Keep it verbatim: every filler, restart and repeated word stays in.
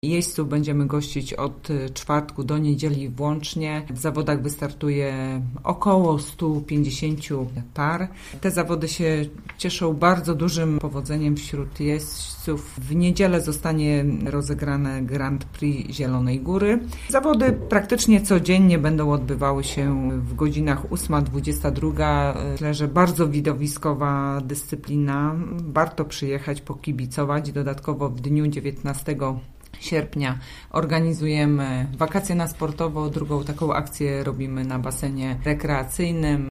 Jeźdźców będziemy gościć od czwartku do niedzieli włącznie. W zawodach wystartuje około stu pięćdziesięciu par. Te zawody się cieszą bardzo dużym powodzeniem wśród jeźdźców. W niedzielę zostanie rozegrane Grand Prix Zielonej Góry. Zawody praktycznie codziennie będą odbywały się w godzinach ósma dwudziesta druga. Myślę, że bardzo widowiskowa dyscyplina. Warto przyjechać, pokibicować. Dodatkowo w dniu dziewiętnastego sierpnia organizujemy wakacje na sportowo. Drugą taką akcję robimy na basenie rekreacyjnym.